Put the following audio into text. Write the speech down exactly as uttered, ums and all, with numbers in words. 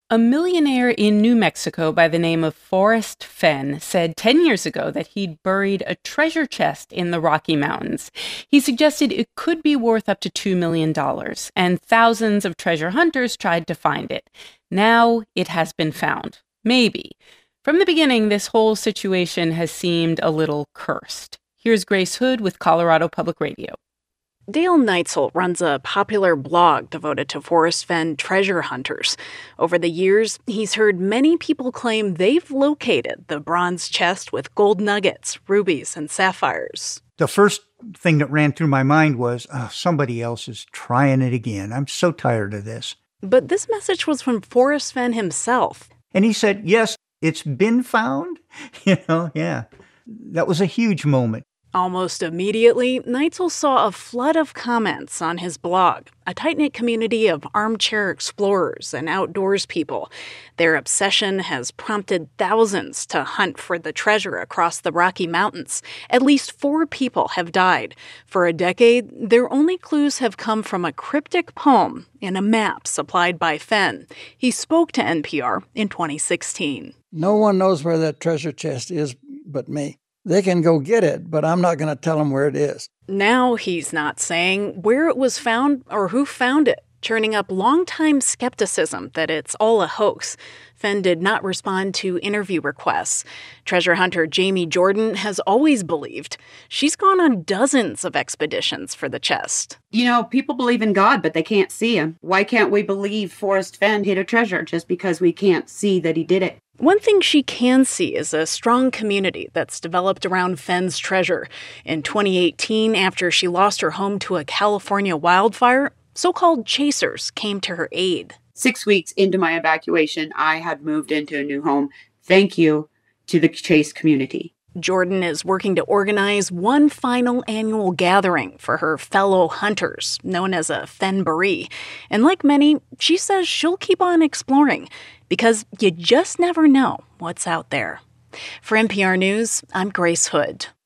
A millionaire in New Mexico by the name of Forrest Fenn said ten years ago that he'd buried a treasure chest in the Rocky Mountains. He suggested it could be worth up to two million dollars, and thousands of treasure hunters tried to find it. Now it has been found. Maybe. From the beginning, this whole situation has seemed a little cursed. Here's Grace Hood with Colorado Public Radio. Dale Neitzel runs a popular blog devoted to Forrest Fenn treasure hunters. Over the years, he's heard many people claim they've located the bronze chest with gold nuggets, rubies, and sapphires. The first thing that ran through my mind was, oh, somebody else is trying it again. I'm so tired of this. But this message was from Forrest Fenn himself. And he said, yes, it's been found. You know, yeah. That was a huge moment. Almost immediately, Neitzel saw a flood of comments on his blog, a tight-knit community of armchair explorers and outdoors people. Their obsession has prompted thousands to hunt for the treasure across the Rocky Mountains. At least four people have died. For a decade, their only clues have come from a cryptic poem in a map supplied by Fenn. He spoke to N P R in twenty sixteen. No one knows where that treasure chest is but me. They can go get it, but I'm not going to tell them where it is. Now he's not saying where it was found or who found it, churning up longtime skepticism that it's all a hoax. Fenn did not respond to interview requests. Treasure hunter Jamie Jordan has always believed. She's gone on dozens of expeditions for the chest. You know, people believe in God, but they can't see him. Why can't we believe Forrest Fenn hid a treasure just because we can't see that he did it? One thing she can see is a strong community that's developed around Fenn's treasure. In twenty eighteen, after she lost her home to a California wildfire, so-called chasers came to her aid. Six weeks into my evacuation, I had moved into a new home. Thank you to the Chase community. Jordan is working to organize one final annual gathering for her fellow hunters, known as a Fennbaree. And like many, she says she'll keep on exploring, because you just never know what's out there. For N P R News, I'm Grace Hood.